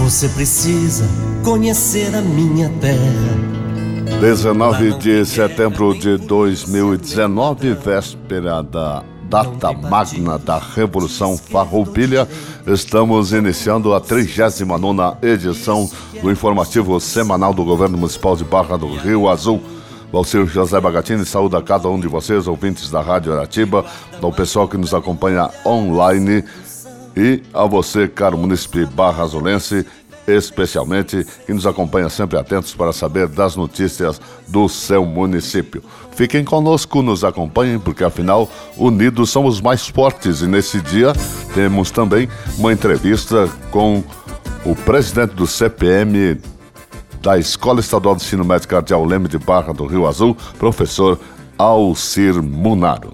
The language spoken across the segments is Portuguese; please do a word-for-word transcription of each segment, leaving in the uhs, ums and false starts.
Você precisa conhecer a minha terra. dezenove de setembro de dois mil e dezenove, véspera da data magna da Revolução Farroupilha, estamos iniciando a trigésima nona edição do informativo semanal do Governo Municipal de Barra do Rio Azul. Valcir José Bagatini saúda a cada um de vocês, ouvintes da Rádio Aratiba, ao pessoal que nos acompanha online e a você, caro munícipe barra-azulense, especialmente, que nos acompanha sempre atentos para saber das notícias do seu município. Fiquem conosco, nos acompanhem, porque afinal, unidos somos mais fortes. E nesse dia temos também uma entrevista com o presidente do C P M da Escola Estadual de Ensino Médio Cardeal Leme de Barra do Rio Azul, professor Alcir Munaro.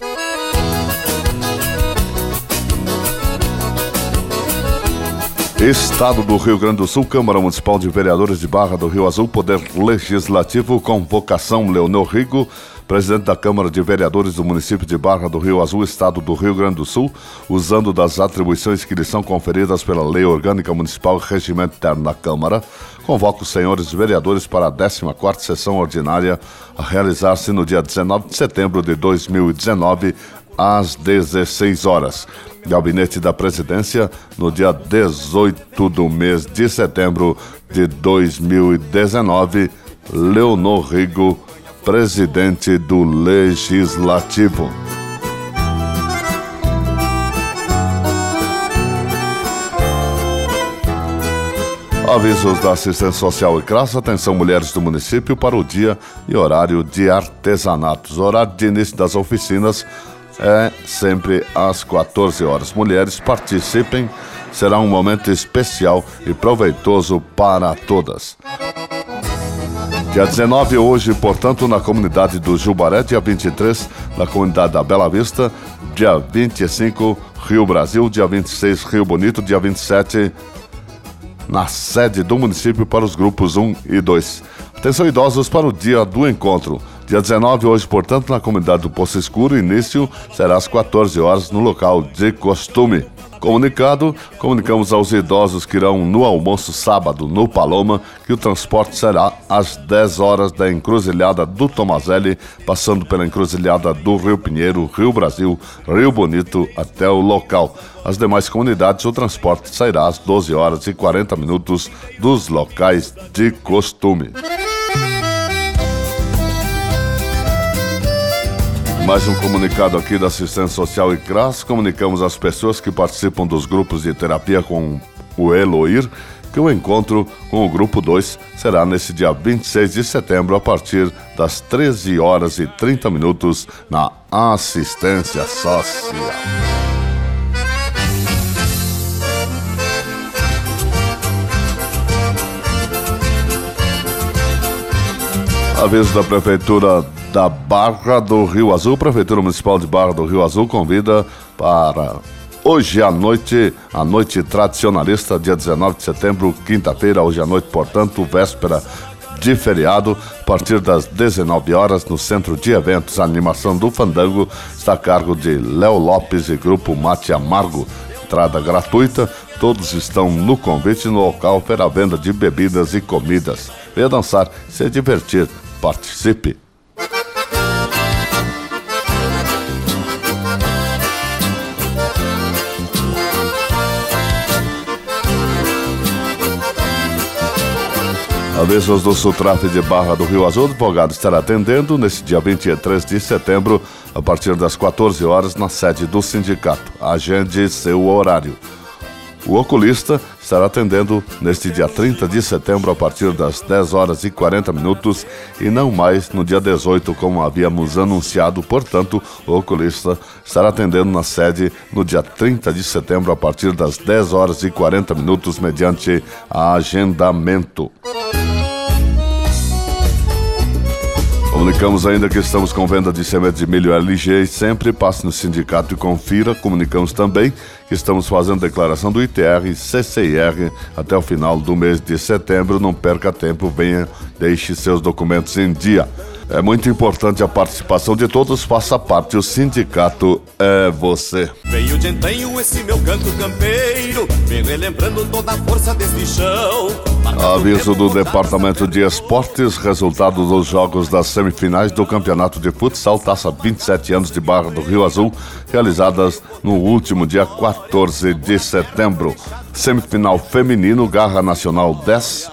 Estado do Rio Grande do Sul, Câmara Municipal de Vereadores de Barra do Rio Azul, Poder Legislativo, convocação Leonor Rigo, presidente da Câmara de Vereadores do município de Barra do Rio Azul, Estado do Rio Grande do Sul, usando das atribuições que lhe são conferidas pela Lei Orgânica Municipal e Regimento Interno da Câmara, convoca os senhores vereadores para a décima quarta sessão ordinária a realizar-se no dia dezenove de setembro de dois mil e dezenove, às dezesseis horas. Gabinete da Presidência, no dia dezoito do mês de setembro de dois mil e dezenove, Leonor Rigo, presidente do Legislativo. Avisos da Assistência Social e Crassa, atenção mulheres do município para o dia e horário de artesanatos. O horário de início das oficinas é sempre às quatorze horas. Mulheres, participem, será um momento especial e proveitoso para todas. Dia dezenove, hoje, portanto, na comunidade do Jubaré, dia vinte e três, na comunidade da Bela Vista, dia vinte e cinco, Rio Brasil, dia vinte e seis, Rio Bonito, dia vinte e sete, na sede do município para os grupos um e dois. Atenção idosos para o dia do encontro. Dia dezenove, hoje, portanto, na comunidade do Poço Escuro, início será às quatorze horas no local de costume. Comunicado, comunicamos aos idosos que irão no almoço sábado no Paloma que o transporte será às dez horas da encruzilhada do Tomazelli, passando pela encruzilhada do Rio Pinheiro, Rio Brasil, Rio Bonito até o local. As demais comunidades, o transporte sairá às doze horas e quarenta minutos dos locais de costume. Mais um comunicado aqui da Assistência Social e Crassa. Comunicamos às pessoas que participam dos grupos de terapia com o Eloir que o encontro com o grupo dois será nesse dia vinte e seis de setembro a partir das treze horas e trinta minutos na Assistência Social. Aviso da Prefeitura da Barra do Rio Azul. Prefeitura Municipal de Barra do Rio Azul convida para hoje à noite, a noite tradicionalista, dia dezenove de setembro, quinta-feira, hoje à noite, portanto, véspera de feriado, a partir das dezenove horas, no Centro de Eventos. A animação do Fandango está a cargo de Léo Lopes e Grupo Mate Amargo. Entrada gratuita, todos estão no convite. No local para a venda de bebidas e comidas. Venha dançar, se divertir, participe. Avisos do Sutraf de Barra do Rio Azul. O advogado estará atendendo nesse dia vinte e três de setembro, a partir das quatorze horas, na sede do sindicato. Agende seu horário. O oculista estará atendendo neste dia trinta de setembro, a partir das dez horas e quarenta minutos, e não mais no dia dezoito, como havíamos anunciado. Portanto, o oculista estará atendendo na sede no dia trinta de setembro, a partir das dez horas e quarenta minutos, mediante agendamento. Comunicamos ainda que estamos com venda de semente de milho L G e sempre passe no sindicato e confira. Comunicamos também que estamos fazendo declaração do I T R e C C I R até o final do mês de setembro. Não perca tempo, venha, deixe seus documentos em dia. É muito importante a participação de todos, faça parte, o sindicato é você. Venho de entanho esse meu canto campeiro, vem relembrando toda a força deste chão. Aviso do Departamento de Esportes, resultado dos jogos das semifinais do Campeonato de Futsal Taça vinte e sete anos de Barra do Rio Azul, realizadas no último dia quatorze de setembro. Semifinal feminino, Garra Nacional dez,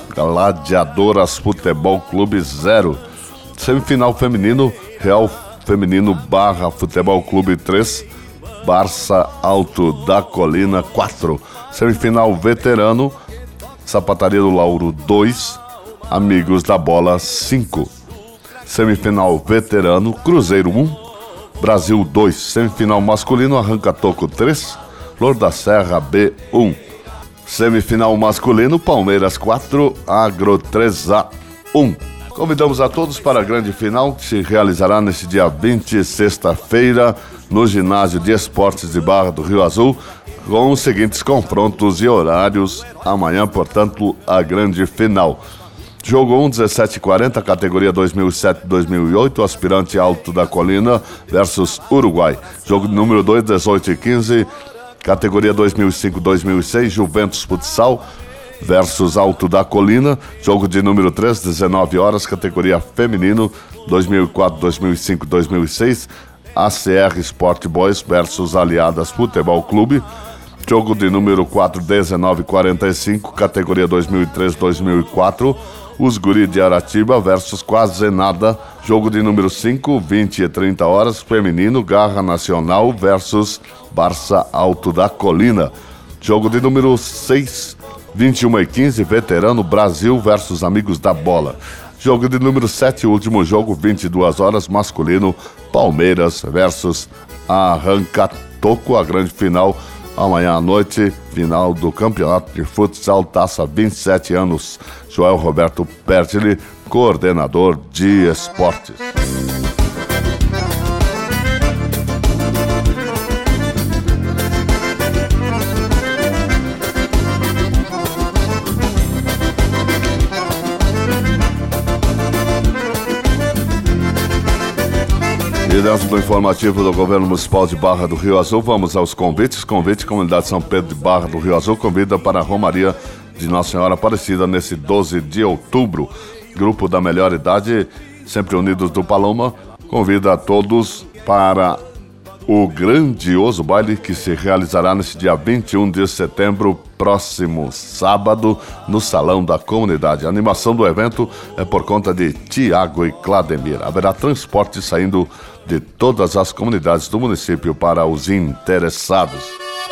Gladiadoras Futebol Clube zero. Semifinal feminino, Real Feminino Barra Futebol Clube três, Barça Alto da Colina quatro. Semifinal veterano, Sapataria do Lauro dois, Amigos da Bola cinco. Semifinal veterano, Cruzeiro um, Brasil dois. Semifinal masculino, Arranca Toco três, Flor da Serra B um. Semifinal masculino, Palmeiras quatro, Agro três a um. Convidamos a todos para a grande final que se realizará neste dia vinte, sexta-feira, no Ginásio de Esportes de Barra do Rio Azul, com os seguintes confrontos e horários. Amanhã, portanto, a grande final. Jogo um, dezessete e quarenta, categoria dois mil e sete a dois mil e oito, aspirante Alto da Colina versus Uruguai. Jogo número dois, dezoito e quinze, categoria dois mil e cinco a dois mil e seis, Juventus Futsal versus Alto da Colina. Jogo de número três, dezenove horas, categoria feminino, dois mil e quatro, dois mil e cinco, dois mil e seis, A C R Sport Boys versus Aliadas Futebol Clube. Jogo de número quatro, dezenove e quarenta e cinco, categoria dois mil e três, dois mil e quatro, Os Guri de Aratiba versus Quase Nada. Jogo de número cinco, vinte e trinta horas, feminino, Garra Nacional versus Barça Alto da Colina. Jogo de número seis, vinte e uma e quinze, veterano, Brasil versus Amigos da Bola. Jogo de número sete, último jogo, vinte e duas horas, masculino, Palmeiras versus Arranca Toco. A grande final amanhã à noite, final do Campeonato de Futsal Taça vinte e sete anos. Joel Roberto Pertile, coordenador de esportes. E dentro do informativo do Governo Municipal de Barra do Rio Azul, vamos aos convites. Convite, Comunidade São Pedro de Barra do Rio Azul convida para a Romaria de Nossa Senhora Aparecida nesse doze de outubro. Grupo da Melhor Idade, sempre unidos do Paloma, convida a todos para o grandioso baile que se realizará nesse dia vinte e um de setembro, próximo sábado, no Salão da Comunidade. A animação do evento é por conta de Tiago e Clademir. Haverá transporte saindo de todas as comunidades do município para os interessados.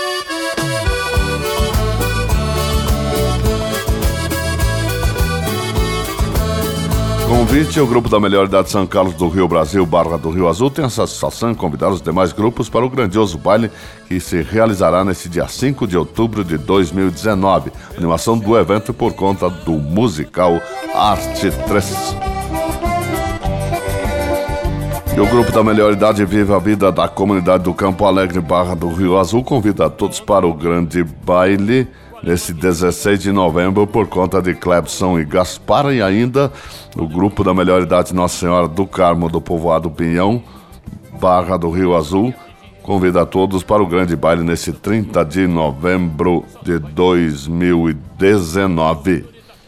Convite ao Grupo da Melhor Idade São Carlos do Rio Brasil, Barra do Rio Azul, tem a satisfação de convidar os demais grupos para o grandioso baile que se realizará nesse dia cinco de outubro de dois mil e dezenove. A animação do evento por conta do musical Arte três. E o Grupo da Melhor Idade Vive a Vida da Comunidade do Campo Alegre, Barra do Rio Azul, convida a todos para o grande baile nesse dezesseis de novembro, por conta de Clebson e Gaspar. E ainda o Grupo da Melhor Idade Nossa Senhora do Carmo do Povoado Pinhão, Barra do Rio Azul, convida a todos para o grande baile nesse trinta de novembro de dois mil e dezenove.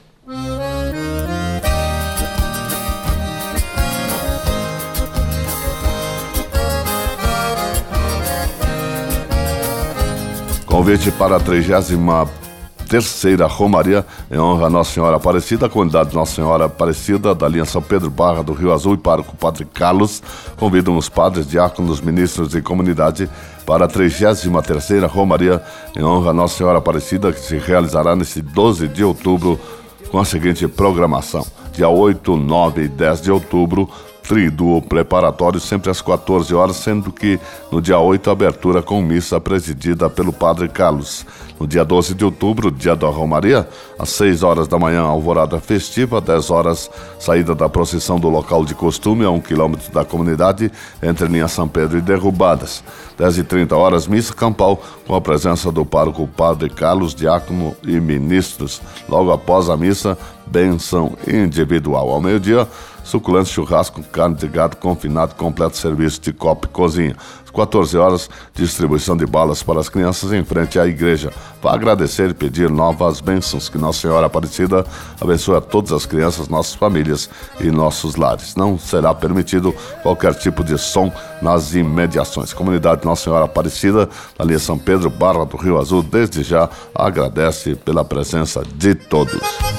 Convite para a trigésima terceira Romaria em honra a Nossa Senhora Aparecida. A comunidade Nossa Senhora Aparecida da linha São Pedro Barra do Rio Azul e pároco Padre Carlos convidam os padres, diáconos, ministros e comunidade para a trigésima terceira Romaria em honra a Nossa Senhora Aparecida, que se realizará nesse doze de outubro com a seguinte programação: dia oito, nove e dez de outubro, Triduo preparatório, sempre às quatorze horas, sendo que no dia oito, abertura com missa presidida pelo Padre Carlos. No dia doze de outubro, dia da Romaria, às seis horas da manhã, alvorada festiva, dez horas, saída da procissão do local de costume, a um quilômetro da comunidade, entre linha São Pedro e Derrubadas. dez e trinta horas, missa campal, com a presença do pároco Padre Carlos, diácono e ministros. Logo após a missa, bênção individual. Ao meio-dia, suculento churrasco, carne de gado confinado, completo serviço de copa e cozinha. Às quatorze horas, distribuição de balas para as crianças em frente à igreja. Vá agradecer e pedir novas bênçãos. Que Nossa Senhora Aparecida abençoe a todas as crianças, nossas famílias e nossos lares. Não será permitido qualquer tipo de som nas imediações. Comunidade Nossa Senhora Aparecida, na linha São Pedro, Barra do Rio Azul, desde já agradece pela presença de todos.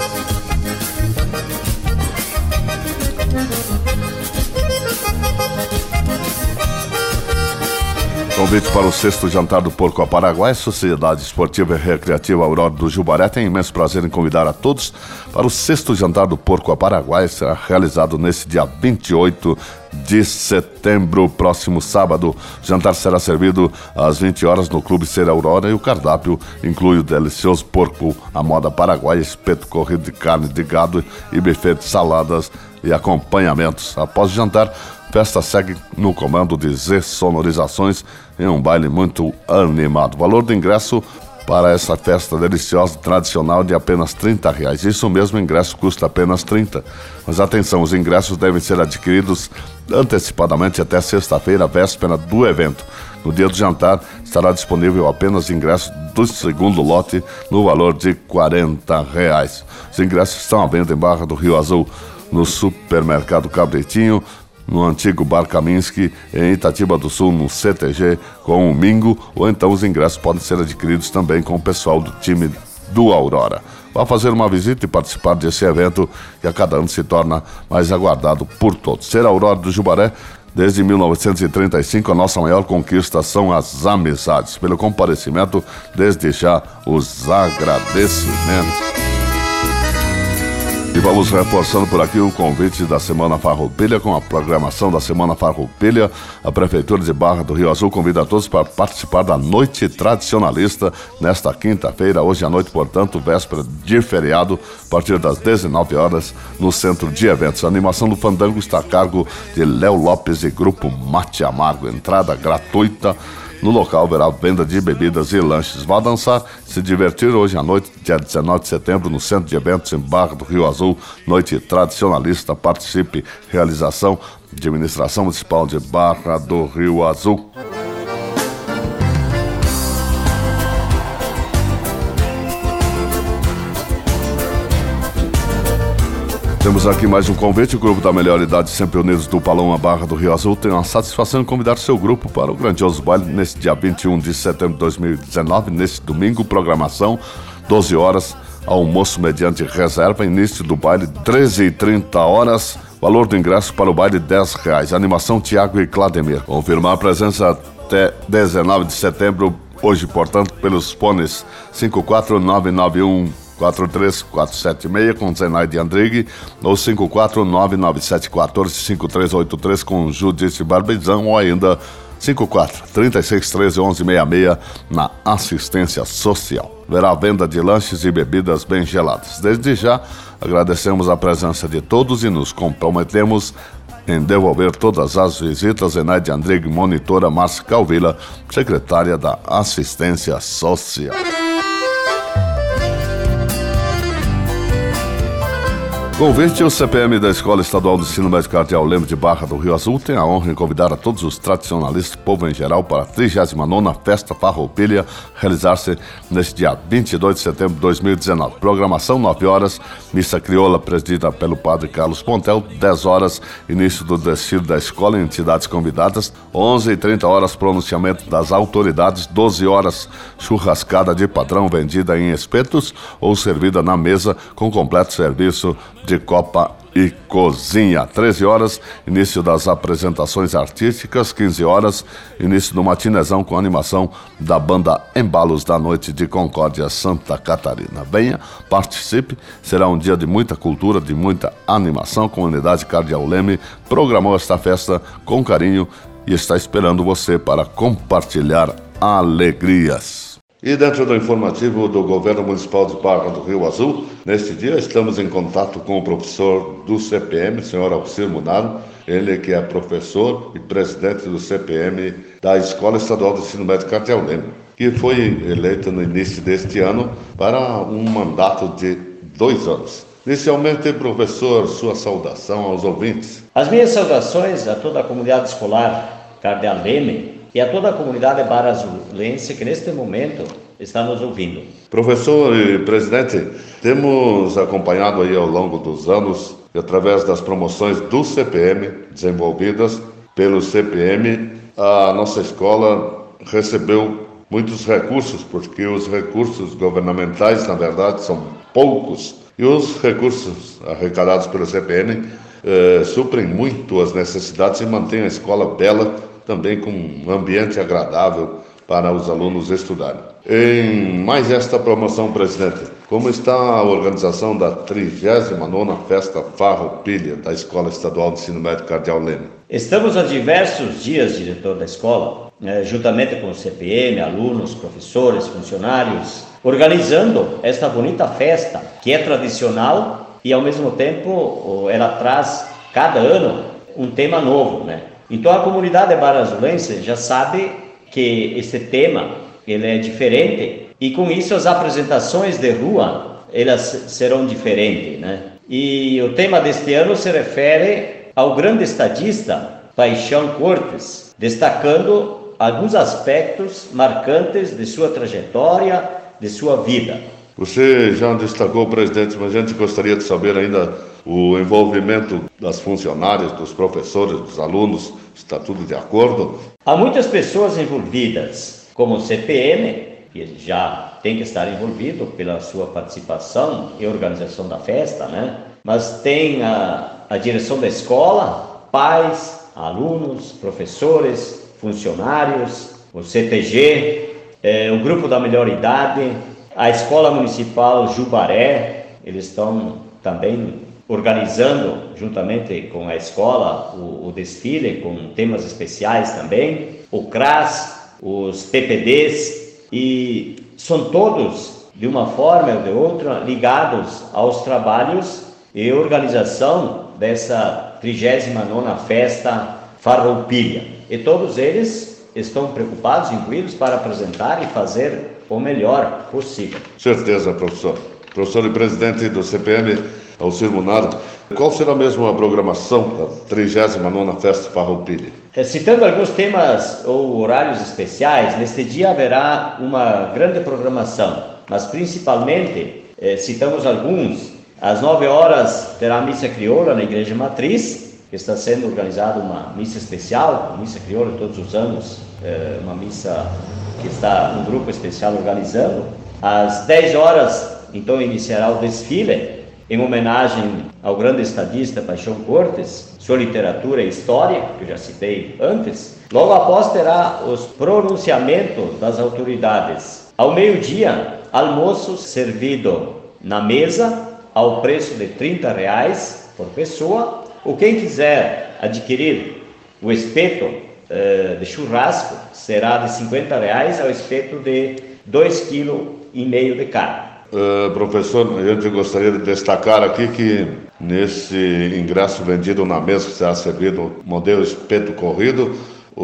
Convite para o sexto jantar do Porco a Paraguai. Sociedade Esportiva e Recreativa Aurora do Jubaré tem imenso prazer em convidar a todos para o sexto jantar do Porco a Paraguai. Será realizado nesse dia vinte e oito de setembro, próximo sábado. O jantar será servido às vinte horas no Clube Ser Aurora e o cardápio inclui o delicioso porco à moda paraguaia, espeto corrido de carne de gado e buffet de saladas e acompanhamentos. Após o jantar, a festa segue no comando de Z Sonorizações em um baile muito animado. O valor do ingresso para essa festa deliciosa e tradicional de apenas trinta reais. Isso mesmo, o ingresso custa apenas trinta. Mas atenção, os ingressos devem ser adquiridos antecipadamente até sexta-feira, véspera do evento. No dia do jantar, estará disponível apenas ingresso do segundo lote no valor de quarenta reais. Os ingressos estão à venda em Barra do Rio Azul, no Supermercado Cabritinho, no antigo Bar Kaminski, em Itatiba do Sul, no C T G, com o Mingo, ou então os ingressos podem ser adquiridos também com o pessoal do time do Aurora. Vá fazer uma visita e participar desse evento que a cada ano se torna mais aguardado por todos. Ser Aurora do Jubaré, desde mil novecentos e trinta e cinco, a nossa maior conquista são as amizades. Pelo comparecimento, desde já, os agradecimentos. E vamos reforçando por aqui o convite da Semana Farroupilha. Com a programação da Semana Farroupilha, a Prefeitura de Barra do Rio Azul convida a todos para participar da Noite Tradicionalista nesta quinta-feira, hoje à noite, portanto, véspera de feriado, a partir das dezenove horas, no Centro de Eventos. A animação do Fandango está a cargo de Léo Lopes e Grupo Mate Amargo. Entrada gratuita. No local haverá venda de bebidas e lanches. Vá dançar, se divertir hoje à noite, dia dezenove de setembro, no Centro de Eventos em Barra do Rio Azul, Noite Tradicionalista. Participe. Realização, Administração Municipal de Barra do Rio Azul. Temos aqui mais um convite. O Grupo da Melhor Idade, sempre unidos do Paloma Barra do Rio Azul, tem a satisfação de convidar seu grupo para o grandioso baile neste dia vinte e um de setembro de dois mil e dezenove, neste domingo. Programação, doze horas, almoço mediante reserva, início do baile treze e trinta horas, valor do ingresso para o baile dez reais. Animação Tiago e Clademir. Confirmar a presença até dezenove de setembro, hoje, portanto, pelos fones cinco quatro nove nove um quatro três quatro sete seis com Zenaide Andrigue, ou cinco quatro nove nove sete um quatro cinco três oito três com Judite Barbizão, ou ainda cinco quatro três seis um três um um seis seis na assistência social. Verá venda de lanches e bebidas bem geladas. Desde já, agradecemos a presença de todos e nos comprometemos em devolver todas as visitas. Zenaide Andrigue, monitora Márcia Calvila, secretária da assistência social. Convite. O C P M da Escola Estadual de Ensino Médio Cardeal Leme de Barra do Rio Azul tem a honra em convidar a todos os tradicionalistas, povo em geral, para a trigésima nona Festa Farroupilha, realizar-se neste dia vinte e dois de setembro de dois mil e dezenove. Programação, nove horas, missa crioula presidida pelo padre Carlos Pontel, dez horas, início do desfile da escola e entidades convidadas, onze e trinta horas, pronunciamento das autoridades, doze horas, churrascada de padrão vendida em espetos ou servida na mesa com completo serviço de copa e cozinha. treze horas, início das apresentações artísticas. quinze horas, início do matinezão com animação da banda Embalos da Noite de Concórdia, Santa Catarina. Venha, participe, será um dia de muita cultura, de muita animação. A comunidade Cardeal Leme programou esta festa com carinho e está esperando você para compartilhar alegrias. E dentro do informativo do Governo Municipal de Barra do Rio Azul, neste dia estamos em contato com o professor do C P M, senhor Alcir Munaro, ele que é professor e presidente do C P M da Escola Estadual de Ensino Médio Cardeal Leme, que foi eleito no início deste ano para um mandato de dois anos. Inicialmente, professor, sua saudação aos ouvintes. As minhas saudações a toda a comunidade escolar Cardeal Leme e a toda a comunidade barazulense que neste momento está nos ouvindo. Professor e presidente, temos acompanhado aí ao longo dos anos, e através das promoções do C P M, desenvolvidas pelo C P M, a nossa escola recebeu muitos recursos, porque os recursos governamentais, na verdade, são poucos, e os recursos arrecadados pelo C P M eh, suprem muito as necessidades e mantêm a escola bela, também com um ambiente agradável para os alunos estudarem. Em mais esta promoção, presidente, como está a organização da trigésima nona Festa Farroupilha da Escola Estadual de Ensino Médio Cardeal Leme? Estamos há diversos dias, diretor da escola, eh, juntamente com o C P M, alunos, professores, funcionários, organizando esta bonita festa, que é tradicional e, ao mesmo tempo, ela traz, cada ano, um tema novo, né? Então, a comunidade barazulense já sabe que esse tema ele é diferente e, com isso, as apresentações de rua elas serão diferentes, né? E o tema deste ano se refere ao grande estadista Paixão Cortes, destacando alguns aspectos marcantes de sua trajetória, de sua vida. Você já destacou, presidente, mas a gente gostaria de saber ainda o envolvimento das funcionárias, dos professores, dos alunos, está tudo de acordo? Há muitas pessoas envolvidas, como o C P M, que já tem que estar envolvido pela sua participação e organização da festa, né? Mas tem a, a direção da escola, pais, alunos, professores, funcionários, o C T G, eh, o Grupo da Melhor Idade, a Escola Municipal Jubaré, eles estão também organizando, juntamente com a escola, o, o desfile com temas especiais também, o C R A S, os P P Ds, e são todos, de uma forma ou de outra, ligados aos trabalhos e organização dessa trigésima nona Festa Farroupilha. E todos eles estão preocupados, incluídos, para apresentar e fazer o melhor possível. Certeza, professor. Professor e presidente do C P M, Alcir Munaro, qual será mesmo a programação da trigésima nona Festa Farroupilha? Citando alguns temas ou horários especiais, neste dia haverá uma grande programação, mas principalmente, eh, citamos alguns, às nove horas terá a missa crioula na Igreja Matriz, que está sendo organizada uma missa especial, a missa crioula todos os anos, eh, uma missa que está um grupo especial organizando. Às dez horas, então, iniciará o desfile, em homenagem ao grande estadista Paixão Cortes, sua literatura e história, que eu já citei antes. Logo após terá os pronunciamentos das autoridades. Ao meio-dia, almoço servido na mesa, ao preço de trinta reais por pessoa. Ou quem quiser adquirir o espeto eh, de churrasco, será de cinquenta reais ao espeto de dois vírgula cinco quilos de carne. Uh, professor, a gente gostaria de destacar aqui que nesse ingresso vendido na mesa, que será servido modelo espeto corrido,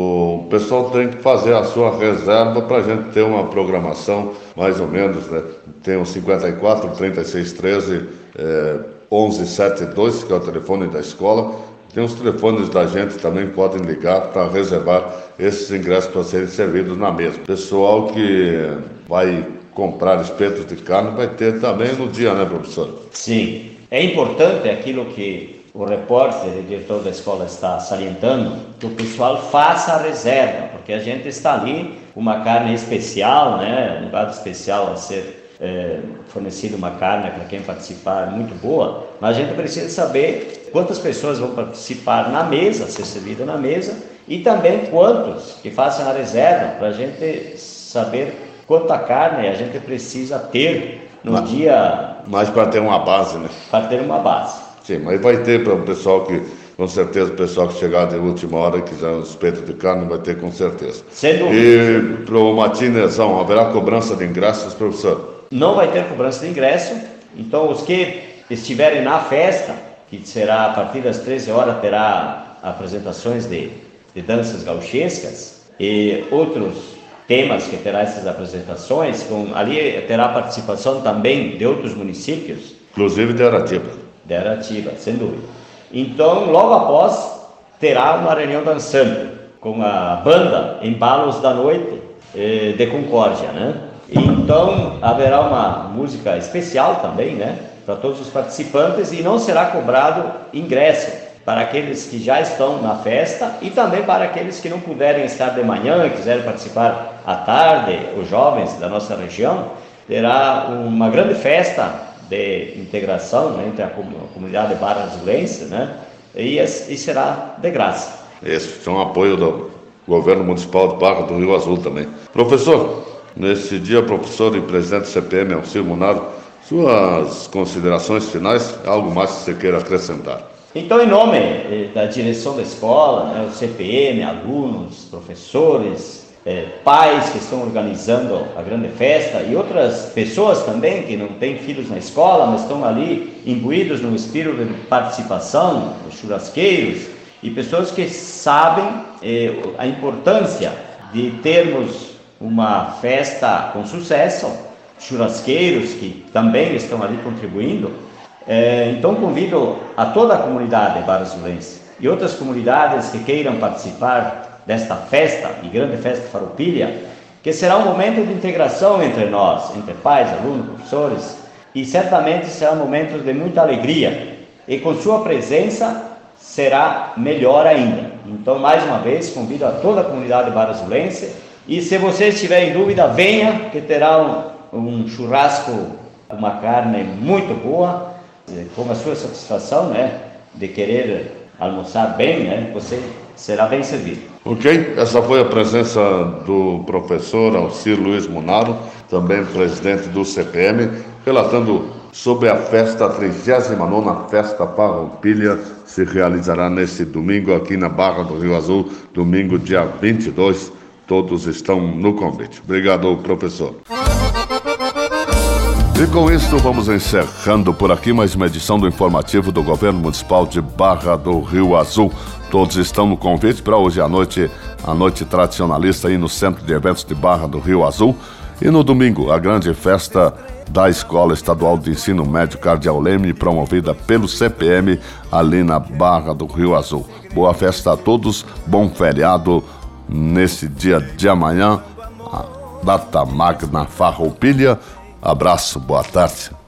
o pessoal tem que fazer a sua reserva para a gente ter uma programação mais ou menos, né? Tem o cinquenta e quatro, trinta e seis, treze, eh, onze, setenta e dois, que é o telefone da escola. Tem os telefones da gente também, podem ligar para reservar esses ingressos para serem servidos na mesa. Pessoal que vai comprar espetos de carne vai ter também no dia, né, professor? Sim. É importante aquilo que o repórter e o diretor da escola está salientando, que o pessoal faça a reserva, porque a gente está ali com uma carne especial, né, um gado especial a ser é, fornecido, uma carne para quem participar muito boa, mas a gente precisa saber quantas pessoas vão participar na mesa, ser servida na mesa, e também quantos que façam a reserva, para a gente saber quanta carne a gente precisa ter no mas, dia... Mas para ter uma base, né? Para ter uma base. Sim, mas vai ter para o pessoal que, com certeza, o pessoal que chegar de última hora e quiser um espeto de carne, vai ter com certeza. Sem dúvida. E para o matinezão, haverá cobrança de ingressos, professor? Não vai ter cobrança de ingresso, então os que estiverem na festa, que será a partir das treze horas, terá apresentações de, de danças gauchescas e outros temas que terá essas apresentações, com, ali terá participação também de outros municípios, Inclusive de Aratiba. De Aratiba, sem dúvida. Então, logo após, terá uma reunião dançante com a banda Embalos da Noite eh, de Concórdia, né? Então, haverá uma música especial também, né? Para todos os participantes, e não será cobrado ingresso para aqueles que já estão na festa e também para aqueles que não puderem estar de manhã e quiserem participar à tarde, os jovens da nossa região. Terá uma grande festa de integração, né, entre a comunidade barra-azulense, né? E, e será de graça. Esse é um apoio do governo municipal de Barra do Rio Azul também. Professor, nesse dia, professor e presidente do C P M, Alcir Munaro, suas considerações finais, algo mais que você queira acrescentar? Então, em nome da direção da escola, né, o C P M, alunos, professores, eh, pais que estão organizando a grande festa e outras pessoas também que não têm filhos na escola, mas estão ali imbuídos no espírito de participação, os churrasqueiros, e pessoas que sabem eh, a importância de termos uma festa com sucesso, churrasqueiros que também estão ali contribuindo. É, então convido a toda a comunidade barra-azulense e outras comunidades que queiram participar desta festa, e grande festa Farroupilha, que será um momento de integração entre nós, entre pais, alunos, professores, e certamente será um momento de muita alegria, e com sua presença será melhor ainda. Então, mais uma vez, convido a toda a comunidade barra-azulense, e se você estiver em dúvida, venha, que terá um, um churrasco, uma carne muito boa, com a sua satisfação, né, de querer almoçar bem, né, você será bem servido. Ok, essa foi a presença do professor Alcir Luiz Munaro, também presidente do C P M, relatando sobre a festa, a trigésima nona Festa Farroupilha, se realizará nesse domingo aqui na Barra do Rio Azul, domingo dia vinte e dois, todos estão no convite. Obrigado, professor. E com isso vamos encerrando por aqui mais uma edição do informativo do Governo Municipal de Barra do Rio Azul. Todos estão no convite para hoje à noite, a noite tradicionalista aí no Centro de Eventos de Barra do Rio Azul. E no domingo, a grande festa da Escola Estadual de Ensino Médio Cardeal Leme, promovida pelo C P M ali na Barra do Rio Azul. Boa festa a todos, bom feriado nesse dia de amanhã, a data magna Farroupilha. Abraço, boa tarde.